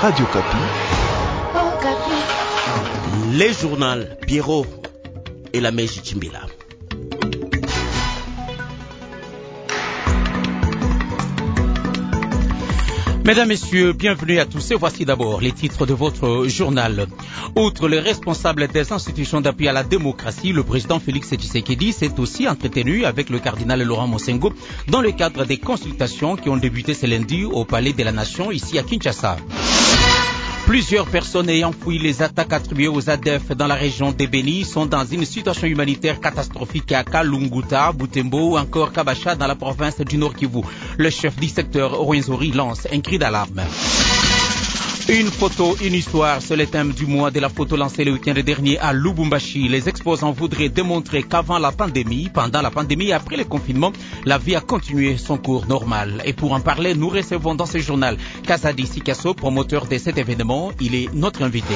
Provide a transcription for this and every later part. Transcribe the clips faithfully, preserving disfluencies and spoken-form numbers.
Radio Kapi. Oh, Kapi. Les journaux Pierrot et la Meji Chimbila. Mesdames, Messieurs, bienvenue à tous et voici d'abord les titres de votre journal. Outre les responsables des institutions d'appui à la démocratie, le président Félix Tshisekedi s'est aussi entretenu avec le cardinal Laurent Mosengo dans le cadre des consultations qui ont débuté ce lundi au Palais de la Nation ici à Kinshasa. Plusieurs personnes ayant fui les attaques attribuées aux A D F dans la région de Beni sont dans une situation humanitaire catastrophique à Kalunguta, Butembo ou encore Kabasha dans la province du Nord Kivu. Le chef du secteur Rwenzori lance un cri d'alarme. Une photo, une histoire, c'est le thème du mois de la photo lancé le week-end dernier à Lubumbashi. Les exposants voudraient démontrer qu'avant la pandémie, pendant la pandémie et après le confinement, la vie a continué son cours normal. Et pour en parler, nous recevons dans ce journal Kazadi Sikasso, promoteur de cet événement. Il est notre invité.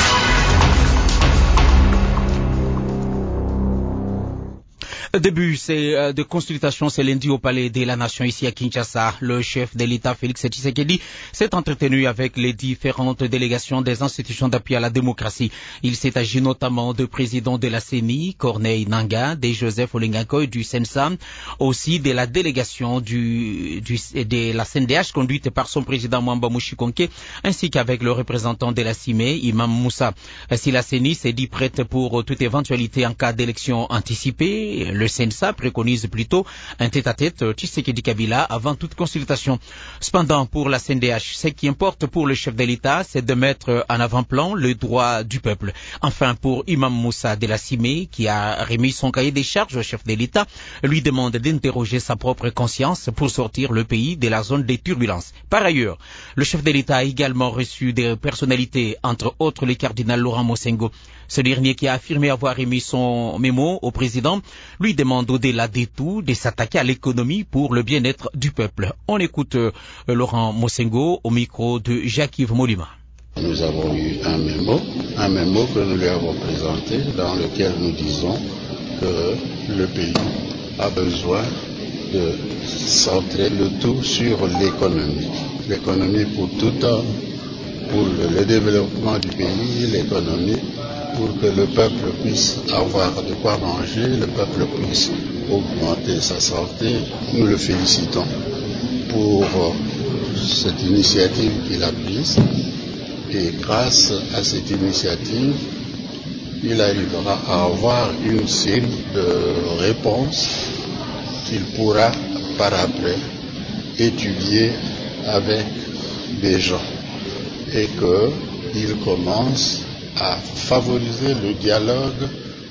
Début c'est de consultation ce lundi au Palais de la Nation ici à Kinshasa. Le chef de l'État Félix Tshisekedi s'est entretenu avec les différentes délégations des institutions d'appui à la démocratie. Il s'est agi notamment de président de la C E N I, Corneille Nangaa, de Joseph Olengakoy du C E N S A, aussi de la délégation du, du, de la C N D H conduite par son président Mwamba Mushikonke, ainsi qu'avec le représentant de la C I M E, Imam Moussa. Si la C E N I s'est dit prête pour toute éventualité en cas d'élection anticipée, le C E N S A préconise plutôt un tête-à-tête Tshisekedi Kabila avant toute consultation. Cependant, pour la C N D H, ce qui importe pour le chef de l'État, c'est de mettre en avant-plan le droit du peuple. Enfin, pour Imam Moussa de la C I M E, qui a remis son cahier des charges au chef de l'État, lui demande d'interroger sa propre conscience pour sortir le pays de la zone des turbulences. Par ailleurs, le chef de l'État a également reçu des personnalités, entre autres le cardinal Laurent Mosengo. Ce dernier, qui a affirmé avoir remis son mémo au président, lui demande au-delà de tout de s'attaquer à l'économie pour le bien-être du peuple. On écoute euh, Laurent Mosengo au micro de Jacques-Yves Molima. Nous avons eu un mémo, un mémo que nous lui avons présenté dans lequel nous disons que le pays a besoin de centrer le tout sur l'économie. L'économie pour tout homme, pour le développement du pays, l'économie pour que le peuple puisse avoir de quoi manger, le peuple puisse augmenter sa santé. Nous le félicitons pour cette initiative qu'il a prise et grâce à cette initiative, il arrivera à avoir une série de réponses qu'il pourra par après étudier avec des gens et qu'il commence à favoriser le dialogue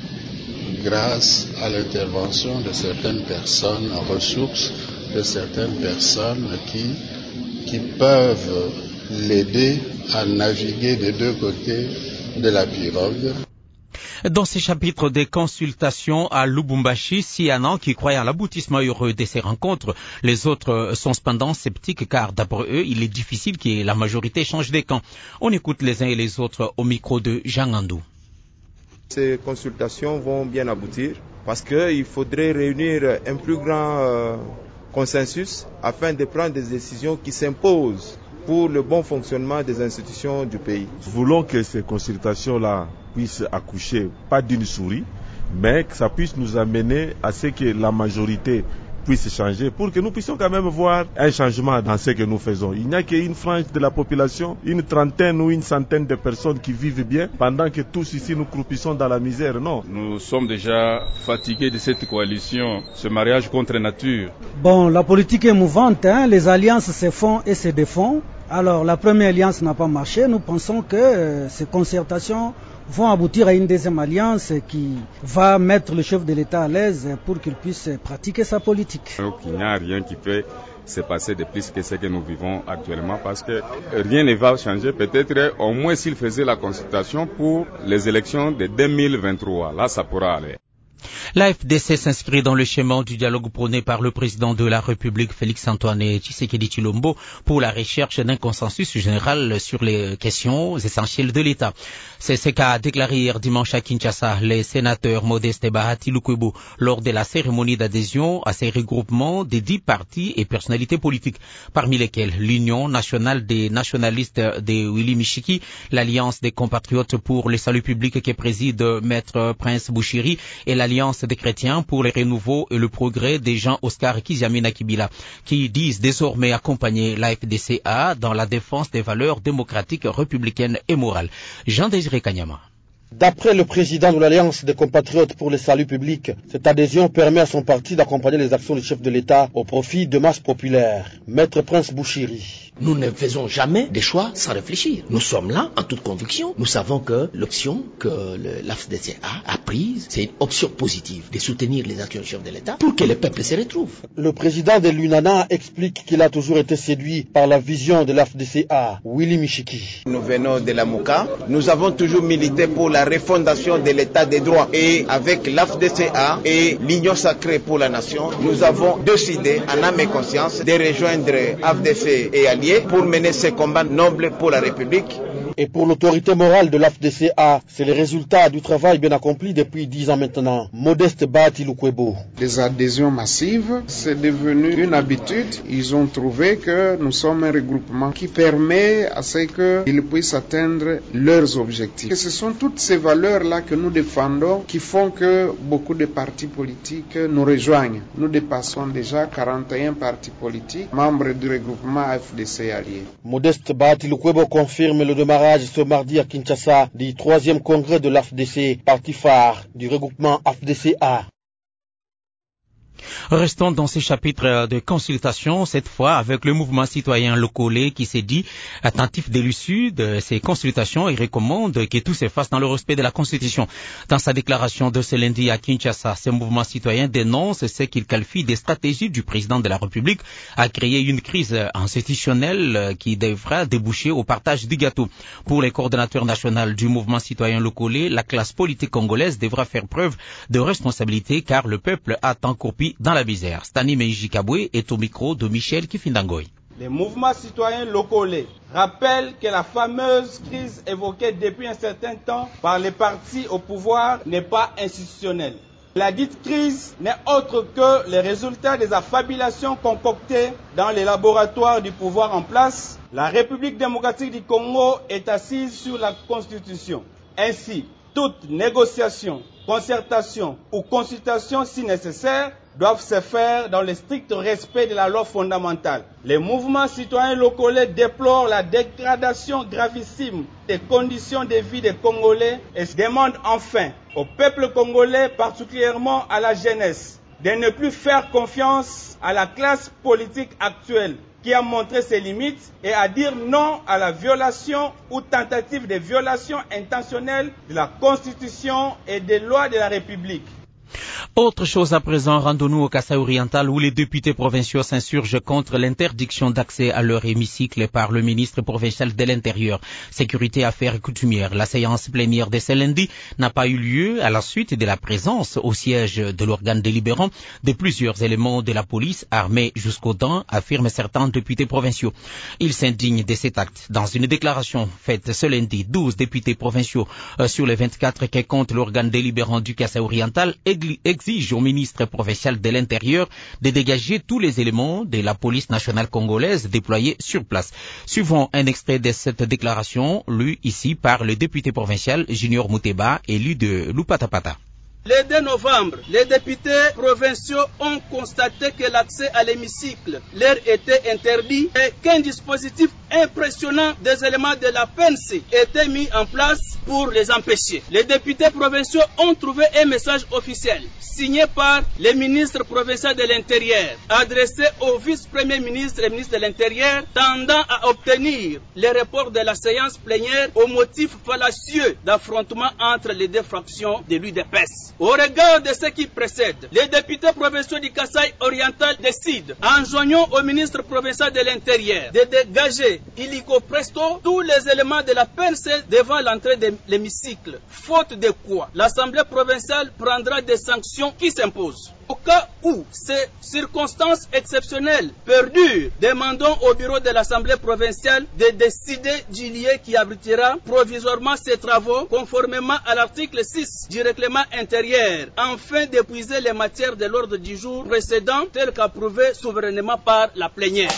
grâce à l'intervention de certaines personnes en ressources, de certaines personnes qui, qui peuvent l'aider à naviguer des deux côtés de la pirogue. Dans ces chapitres des consultations à Lubumbashi, s'il y en a qui croient à l'aboutissement heureux de ces rencontres, les autres sont cependant sceptiques car d'après eux, il est difficile que la majorité change de camp. On écoute les uns et les autres au micro de Jean Andou. Ces consultations vont bien aboutir parce qu'il faudrait réunir un plus grand euh, consensus afin de prendre des décisions qui s'imposent pour le bon fonctionnement des institutions du pays. Nous voulons que ces consultations-là puissent accoucher, pas d'une souris, mais que ça puisse nous amener à ce que la majorité puisse changer pour que nous puissions quand même voir un changement dans ce que nous faisons. Il n'y a qu'une frange de la population, une trentaine ou une centaine de personnes qui vivent bien, pendant que tous ici nous croupissons dans la misère. Non. Nous sommes déjà fatigués de cette coalition, ce mariage contre nature. Bon, la politique est mouvante, hein? Les alliances se font et se défont. Alors, la première alliance n'a pas marché. Nous pensons que euh, ces concertations vont aboutir à une deuxième alliance qui va mettre le chef de l'État à l'aise pour qu'il puisse pratiquer sa politique. Donc, il n'y a rien qui peut se passer de plus que ce que nous vivons actuellement parce que rien ne va changer. Peut-être au moins s'il faisait la consultation pour les élections de deux mille vingt-trois. Là, ça pourra aller. L'A F D C s'inscrit dans le schéma du dialogue prôné par le président de la République, Félix-Antoine Tshisekedi Tshilombo, pour la recherche d'un consensus général sur les questions essentielles de l'État. C'est ce qu'a déclaré hier dimanche à Kinshasa les sénateurs Modeste Bahati Lukwebo lors de la cérémonie d'adhésion à ces regroupements des dix partis et personnalités politiques, parmi lesquels l'Union nationale des nationalistes de Willy Michiki, l'Alliance des compatriotes pour le salut public que préside Maître Prince Bouchiri et l'Alliance des chrétiens pour le renouveau et le progrès des Jean-Oscar Kizamina Kibila, qui disent désormais accompagner l'A F D C A dans la défense des valeurs démocratiques, républicaines et morales. Jean-Désiré Kanyama. D'après le président de l'Alliance des compatriotes pour le salut public, cette adhésion permet à son parti d'accompagner les actions du chef de l'État au profit de masses populaires. Maître Prince Bouchiri. Nous ne faisons jamais des choix sans réfléchir. Nous sommes là en toute conviction. Nous savons que l'option que l'A F D C A a prise, c'est une option positive de soutenir les actions du chef de l'État pour que le peuple se retrouve. Le président de l'U N A N A explique qu'il a toujours été séduit par la vision de l'A F D C A, Willy Michiki. Nous venons de la Mouka. Nous avons toujours milité pour la refondation de l'État des droits. Et avec l'A F D C A et l'Union sacrée pour la nation, nous avons décidé, en âme et conscience, de rejoindre A F D C et alliés pour mener ces combats nobles pour la République. Et pour l'autorité morale de l'A F D C A, c'est le résultat du travail bien accompli depuis dix ans maintenant. Modeste Bahati Lukwebo. Les adhésions massives, c'est devenu une habitude. Ils ont trouvé que nous sommes un regroupement qui permet à ce qu'ils puissent atteindre leurs objectifs. Et ce sont toutes ces valeurs-là que nous défendons qui font que beaucoup de partis politiques nous rejoignent. Nous dépassons déjà quarante et un partis politiques, membres du regroupement A F D C allié. Modeste Bahati Lukwebo confirme le démarrage ce mardi à Kinshasa du troisième congrès de l'A F D C, parti phare du regroupement A F D C A. Restons dans ces chapitres de consultation, cette fois avec le mouvement citoyen Lokolé qui s'est dit attentif de l'issue de ces consultations et recommande que tout se fasse dans le respect de la Constitution. Dans sa déclaration de ce lundi à Kinshasa, ce mouvement citoyen dénonce ce qu'il qualifie des stratégies du président de la République à créer une crise institutionnelle qui devra déboucher au partage du gâteau. Pour les coordonnateurs nationaux du mouvement citoyen Lokolé, la classe politique congolaise devra faire preuve de responsabilité car le peuple a encore pis dans la misère. Stani Meiji Kabwe est au micro de Michel Kifindangoy. Les mouvements citoyens locaux rappellent que la fameuse crise évoquée depuis un certain temps par les partis au pouvoir n'est pas institutionnelle. La dite crise n'est autre que le résultat des affabulations concoctées dans les laboratoires du pouvoir en place. La République démocratique du Congo est assise sur la Constitution. Ainsi, toute négociation, concertation ou consultation si nécessaire doivent se faire dans le strict respect de la loi fondamentale. Les mouvements citoyens locaux déplorent la dégradation gravissime des conditions de vie des Congolais et se demandent enfin au peuple congolais, particulièrement à la jeunesse, de ne plus faire confiance à la classe politique actuelle qui a montré ses limites et à dire non à la violation ou tentative de violation intentionnelle de la Constitution et des lois de la République. Autre chose à présent, rendons-nous au Kasaï oriental où les députés provinciaux s'insurgent contre l'interdiction d'accès à leur hémicycle par le ministre provincial de l'Intérieur, Sécurité, Affaires et Coutumières. La séance plénière de ce lundi n'a pas eu lieu à la suite de la présence au siège de l'organe délibérant de plusieurs éléments de la police armés jusqu'aux dents, affirment certains députés provinciaux. Ils s'indignent de cet acte. Dans une déclaration faite ce lundi, douze députés provinciaux euh, sur les vingt-quatre qui comptent l'organe délibérant du Kasaï oriental exige au ministre provincial de l'Intérieur de dégager tous les éléments de la police nationale congolaise déployés sur place. Suivons un extrait de cette déclaration, lu ici par le député provincial Junior Mouteba, élu de Lupatapata. Le deux novembre, les députés provinciaux ont constaté que l'accès à l'hémicycle leur était interdit et qu'un dispositif impressionnant des éléments de la P N C était mis en place pour les empêcher. Les députés provinciaux ont trouvé un message officiel signé par le ministre provincial de l'Intérieur, adressé au vice-premier ministre et ministre de l'Intérieur, tendant à obtenir le report de la séance plénière au motif fallacieux d'affrontement entre les deux fractions de l'U D P S. Au regard de ce qui précède, les députés provinciaux du Kasaï oriental décident, en joignant au ministre provincial de l'Intérieur, de dégager illico presto tous les éléments de la P N C devant l'entrée de l'hémicycle. Faute de quoi, l'Assemblée provinciale prendra des sanctions qui s'imposent. Au cas où ces circonstances exceptionnelles perdurent, demandons au bureau de l'Assemblée provinciale de décider du lieu qui abritera provisoirement ces travaux conformément à l'article six du règlement intérieur, afin d'épuiser les matières de l'ordre du jour précédent telles qu'approuvées souverainement par la plénière.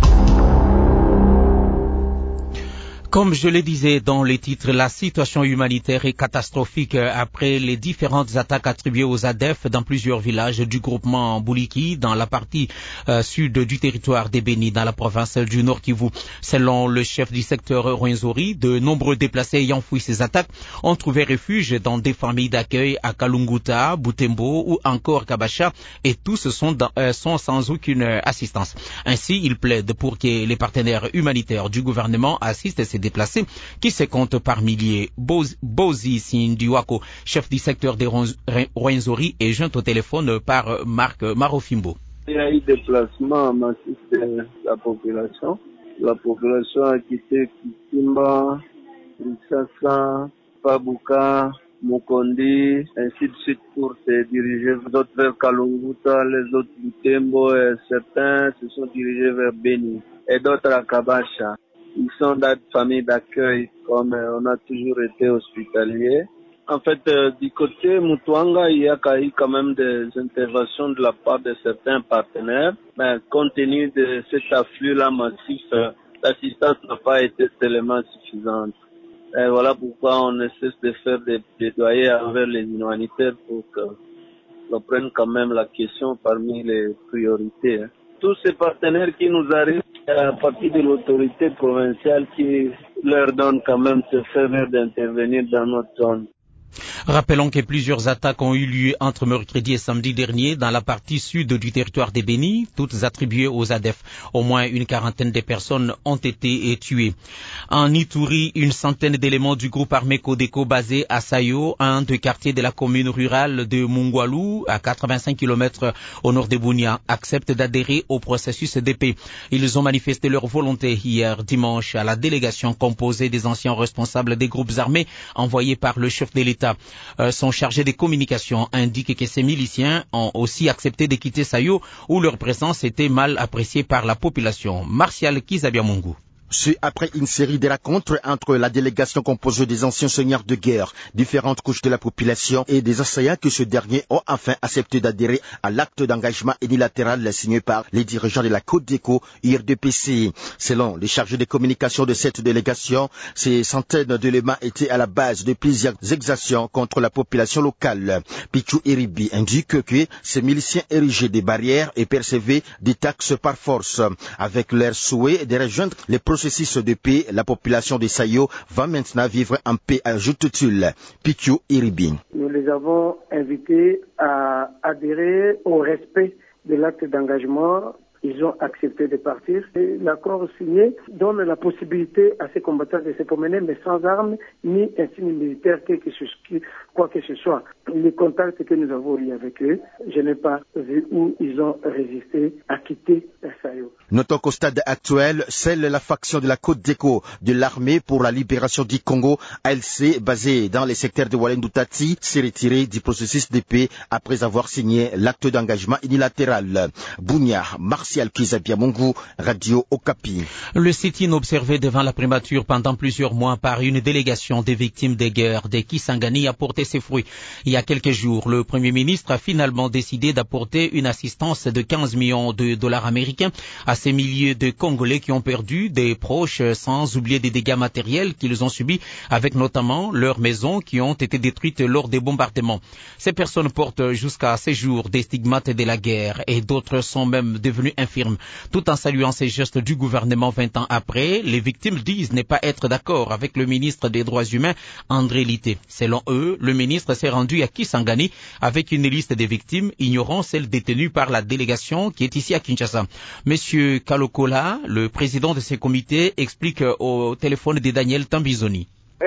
Comme je le disais dans les titres, la situation humanitaire est catastrophique après les différentes attaques attribuées aux A D F dans plusieurs villages du groupement Bouliki dans la partie euh, sud du territoire des Béni dans la province du Nord Kivu. Selon le chef du secteur Rwenzori, de nombreux déplacés ayant fui ces attaques ont trouvé refuge dans des familles d'accueil à Kalunguta, Butembo ou encore Kabasha et tous sont, dans, euh, sont sans aucune assistance. Ainsi, il plaide pour que les partenaires humanitaires du gouvernement assistent ces déplacés qui se comptent par milliers. Bozi Sindiwako, chef du secteur des Rwenzori, est joint au téléphone par Marc Marofimbo. Il y a eu déplacement massif de la population. La population a quitté Kisimba, Kinshasa, Pabuka, Mukondi, ainsi de suite pour se diriger les autres vers Kalunguta, les autres Butembo, et certains se sont dirigés vers Beni et d'autres à Kabasha. Ils sont dans des familles d'accueil, comme euh, on a toujours été hospitaliers. En fait, euh, du côté Mutuanga, il y a quand même des interventions de la part de certains partenaires. Mais compte tenu de cet afflux-là massif, euh, l'assistance n'a pas été tellement suffisante. Et voilà pourquoi on essaie de faire des plaidoyers envers les humanitaires pour qu'on prenne quand même la question parmi les priorités. Hein. Tous ces partenaires qui nous arrivent à partir de l'autorité provinciale qui leur donne quand même ce faveur d'intervenir dans notre zone. Rappelons que plusieurs attaques ont eu lieu entre mercredi et samedi dernier dans la partie sud du territoire des Béni, toutes attribuées aux A D F. Au moins une quarantaine de personnes ont été tuées. En Ituri, une centaine d'éléments du groupe armé Codeco basé à Sayo, un des quartiers de la commune rurale de Mungwalu, à quatre-vingt-cinq kilomètres au nord de Bunia, acceptent d'adhérer au processus de paix. Ils ont manifesté leur volonté hier dimanche à la délégation composée des anciens responsables des groupes armés envoyés par le chef de l'État. Euh, son chargé de communication indique que ces miliciens ont aussi accepté de quitter Sayo où leur présence était mal appréciée par la population. Martial Kizabiamungu. C'est après une série de rencontres entre la délégation composée des anciens seigneurs de guerre, différentes couches de la population et des assaillants que ce dernier ont enfin accepté d'adhérer à l'acte d'engagement unilatéral signé par les dirigeants de la Codeco I R D P C. Selon les chargés de communication de cette délégation, ces centaines d'éléments étaient à la base de plusieurs exactions contre la population locale. Pichu Iribi indique que ces miliciens érigeaient des barrières et percevaient des taxes par force. Avec leur souhait de rejoindre les processus de paix, la population de Sayo va maintenant vivre en paix, ajoute-t-il. Pichu Iribi. Nous les avons invités à adhérer au respect de l'acte d'engagement. Ils ont accepté de partir. Et l'accord signé donne la possibilité à ces combattants de se promener, mais sans armes, ni insigne militaire, quoi que ce soit. Les contacts que nous avons eu avec eux, je n'ai pas vu où ils ont résisté à quitter la Sayo. Notons qu'au stade actuel, seule la faction de la Codeco de l'armée pour la libération du Congo, A L C, basée dans les secteurs de Walendou-Tati, s'est retirée du processus de paix après avoir signé l'acte d'engagement unilatéral. Bunia, Martial Kizabiamungu, Radio Okapi. Le sit-in observé devant la primature pendant plusieurs mois par une délégation des victimes des guerres des Kisangani a porté ses fruits. Il y a quelques jours, le Premier ministre a finalement décidé d'apporter une assistance de quinze millions de dollars américains à ces milliers de Congolais qui ont perdu des proches, sans oublier des dégâts matériels qu'ils ont subis, avec notamment leurs maisons qui ont été détruites lors des bombardements. Ces personnes portent jusqu'à ces jours des stigmates de la guerre et d'autres sont même devenues infirmes. Tout en saluant ces gestes du gouvernement vingt ans après, les victimes disent ne pas être d'accord avec le ministre des Droits humains, André Lité. Selon eux, le ministre s'est rendu à Kisangani avec une liste des victimes, ignorant celle détenue par la délégation qui est ici à Kinshasa. Monsieur Kalokola, le président de ce comité, explique au téléphone de Daniel Tambizoni. eloko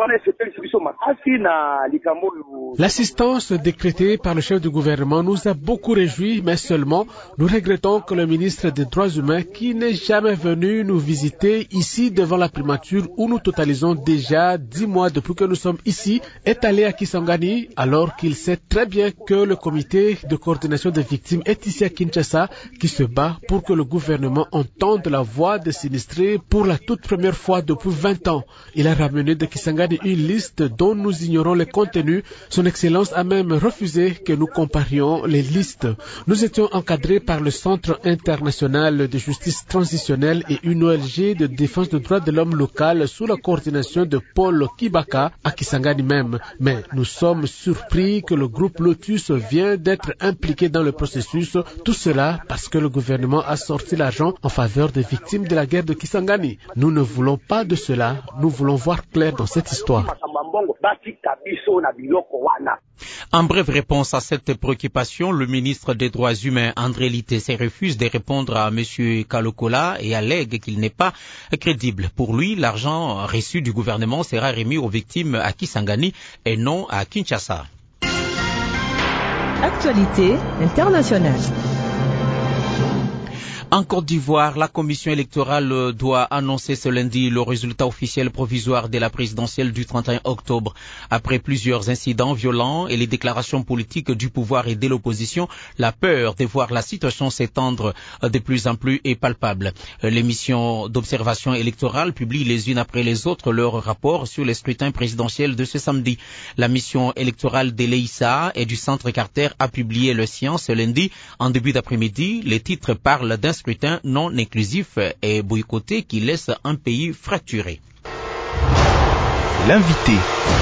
L'assistance décrétée par le chef du gouvernement nous a beaucoup réjouis, mais seulement nous regrettons que le ministre des Droits humains, qui n'est jamais venu nous visiter ici devant la primature où nous totalisons déjà dix mois depuis que nous sommes ici, est allé à Kisangani alors qu'il sait très bien que le comité de coordination des victimes est ici à Kinshasa qui se bat pour que le gouvernement entende la voix des sinistrés pour la toute première fois depuis vingt ans. Il a ramené de Kisangani une liste dont nous ignorons le contenu. Son Excellence a même refusé que nous comparions les listes. Nous étions encadrés par le Centre international de justice transitionnelle et une O N G de défense des droits de l'homme local sous la coordination de Paul Kibaka à Kisangani même. Mais nous sommes surpris que le groupe Lotus vient d'être impliqué dans le processus. Tout cela parce que le gouvernement a sorti l'argent en faveur des victimes de la guerre de Kisangani. Nous ne voulons pas de cela. Nous voulons voir clair dans cette histoire. En brève réponse à cette préoccupation, le ministre des Droits humains, André Litessé, refuse de répondre à M. Kalokola et allègue qu'il n'est pas crédible. Pour lui, l'argent reçu du gouvernement sera remis aux victimes à Kisangani et non à Kinshasa. Actualité internationale. En Côte d'Ivoire, la commission électorale doit annoncer ce lundi le résultat officiel provisoire de la présidentielle du trente et un octobre. Après plusieurs incidents violents et les déclarations politiques du pouvoir et de l'opposition, la peur de voir la situation s'étendre de plus en plus est palpable. Les missions d'observation électorale publient les unes après les autres leurs rapports sur les scrutins présidentiels de ce samedi. La mission électorale de l'E I S A et du Centre Carter a publié le sien ce lundi. En début d'après-midi, les titres parlent d'un scrutin non inclusif et boycotté qui laisse un pays fracturé. L'invité.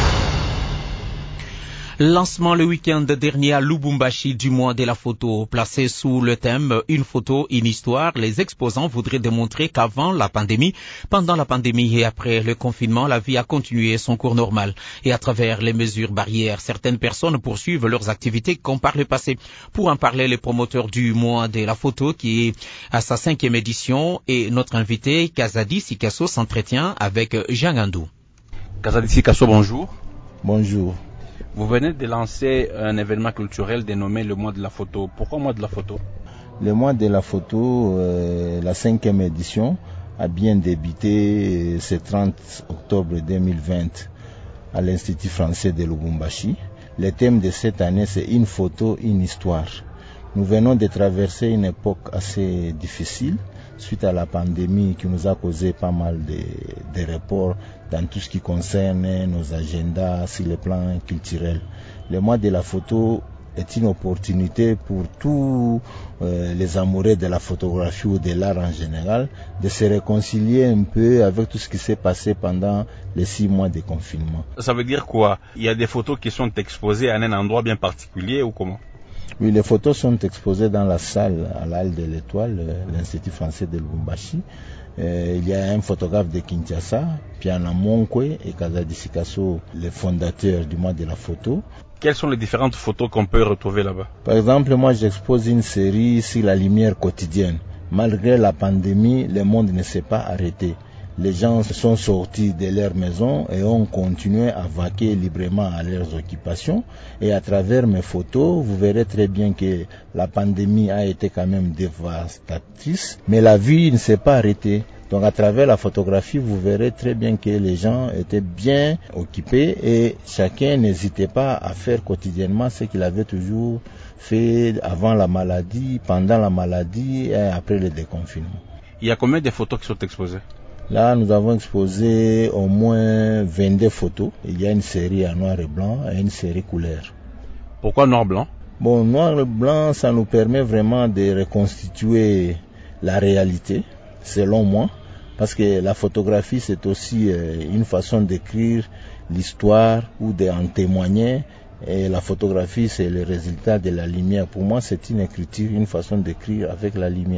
Lancement le week-end dernier à Lubumbashi du mois de la photo. Placé sous le thème « Une photo, une histoire », les exposants voudraient démontrer qu'avant la pandémie, pendant la pandémie et après le confinement, la vie a continué son cours normal. Et à travers les mesures barrières, certaines personnes poursuivent leurs activités comme par le passé. Pour en parler, le promoteur du mois de la photo, qui est à sa cinquième édition, et notre invité, Kazadi Sikasso, s'entretient avec Jean Gandou. Kazadi Sikasso, bonjour. Bonjour. Vous venez de lancer un événement culturel dénommé le mois de la photo. Pourquoi mois de la photo? Le mois de la photo, euh, la cinquième édition, a bien débuté ce trente octobre deux mille vingt à l'Institut français de Lubumbashi. Le thème de cette année, c'est une photo, une histoire. Nous venons de traverser une époque assez difficile suite à la pandémie qui nous a causé pas mal de, de reports dans tout ce qui concerne nos agendas sur le plan culturel. Le mois de la photo est une opportunité pour tous euh, les amoureux de la photographie ou de l'art en général de se réconcilier un peu avec tout ce qui s'est passé pendant les six mois de confinement. Ça veut dire quoi? Il y a des photos qui sont exposées à un endroit bien particulier ou comment? Oui, les photos sont exposées dans la salle à l'Halle de l'Étoile, l'Institut français de Lubumbashi. Euh, il y a un photographe de Kinshasa, Piana Monkwe et Kazadi Sikasso, les fondateurs du mois de la photo. Quelles sont les différentes photos qu'on peut retrouver là-bas? Par exemple, moi j'expose une série sur la lumière quotidienne. Malgré la pandémie, le monde ne s'est pas arrêté. Les gens sont sortis de leur maison et ont continué à vaquer librement à leurs occupations. Et à travers mes photos, vous verrez très bien que la pandémie a été quand même dévastatrice, mais la vie ne s'est pas arrêtée. Donc à travers la photographie, vous verrez très bien que les gens étaient bien occupés et chacun n'hésitait pas à faire quotidiennement ce qu'il avait toujours fait avant la maladie, pendant la maladie et après le déconfinement. Il y a combien de photos qui sont exposées? Là, nous avons exposé au moins vingt-deux photos. Il y a une série en noir et blanc et une série couleur. Pourquoi noir-blanc? Bon, noir et blanc, ça nous permet vraiment de reconstituer la réalité, selon moi. Parce que la photographie, c'est aussi une façon d'écrire l'histoire ou d'en témoigner. Et la photographie, c'est le résultat de la lumière. Pour moi, c'est une écriture, une façon d'écrire avec la lumière.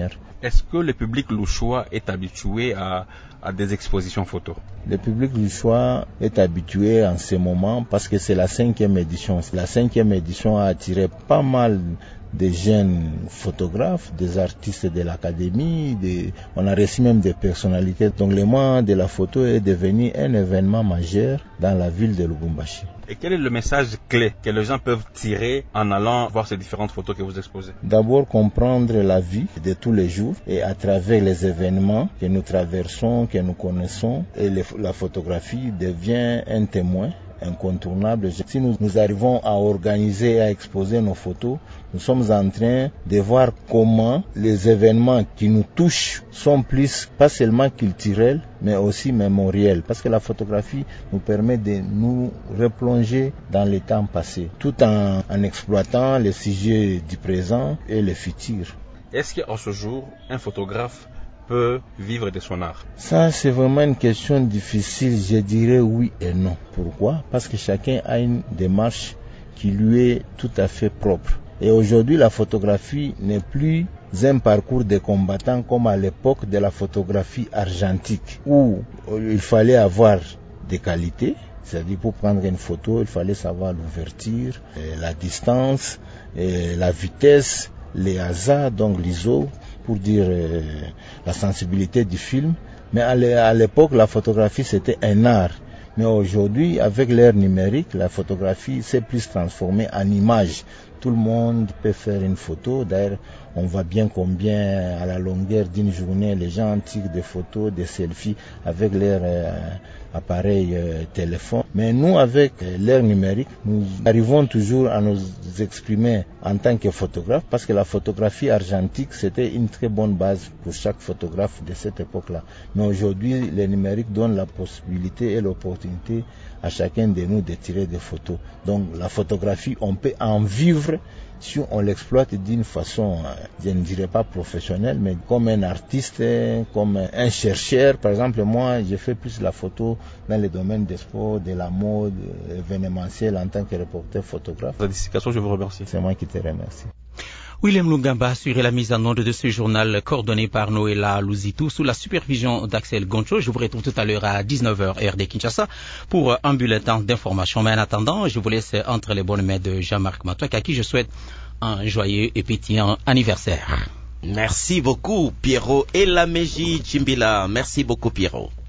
Est-ce que le public louchois est habitué à, à des expositions photos? Le public louchois est habitué en ce moment parce que c'est la cinquième édition. La cinquième édition a attiré pas mal de jeunes photographes, des artistes de l'académie, des... on a reçu même des personnalités. Donc le mois de la photo est devenu un événement majeur dans la ville de Lubumbashi. Et quel est le message clé que les gens peuvent tirer en allant voir ces différentes photos que vous exposez? D'abord comprendre la vie de tous les jours et à travers les événements que nous traversons, que nous connaissons, et les, la photographie devient un témoin incontournable. Si nous, nous arrivons à organiser, à exposer nos photos, nous sommes en train de voir comment les événements qui nous touchent sont plus, pas seulement culturels, mais aussi mémoriels. Parce que la photographie nous permet de nous replonger dans les temps passés, tout en, en exploitant les sujets du présent et le futur. Est-ce qu'à ce jour, un photographe peut vivre de son art? Ça, c'est vraiment une question difficile. Je dirais oui et non. Pourquoi? Parce que chacun a une démarche qui lui est tout à fait propre. Et aujourd'hui, la photographie n'est plus un parcours de combattants comme à l'époque de la photographie argentique, où il fallait avoir des qualités. C'est-à-dire pour prendre une photo, il fallait savoir l'ouverture, la distance, la vitesse, les hasards, donc l'I S O, pour dire euh, la sensibilité du film. Mais à l'époque, la photographie, c'était un art. Mais aujourd'hui, avec l'ère numérique, la photographie s'est plus transformée en image. Tout le monde peut faire une photo. D'ailleurs, on voit bien combien, à la longueur d'une journée, les gens tirent des photos, des selfies avec leur euh, appareil euh, téléphone. Mais nous, avec euh, l'ère numérique, nous arrivons toujours à nous exprimer en tant que photographe, parce que la photographie argentique, c'était une très bonne base pour chaque photographe de cette époque-là. Mais aujourd'hui, le numérique donne la possibilité et l'opportunité à chacun de nous de tirer des photos. Donc la photographie, on peut en vivre si on l'exploite d'une façon, je ne dirais pas professionnelle, mais comme un artiste, comme un chercheur. Par exemple, moi, je fais plus la photo dans le domaine des sports, de la mode, événementiel en tant que reporter photographe. Je vous remercie. C'est moi qui te remercie. William Lungamba assurait la mise en onde de ce journal coordonné par Noëlla Louzitou sous la supervision d'Axel Goncho. Je vous retrouve tout à l'heure à dix-neuf heures heure de Kinshasa pour un bulletin d'information. Mais en attendant, je vous laisse entre les bonnes mains de Jean-Marc Matouak, à qui je souhaite un joyeux et pétillant anniversaire. Merci beaucoup Pierrot et la Mégie Chimbila. Merci beaucoup Pierrot.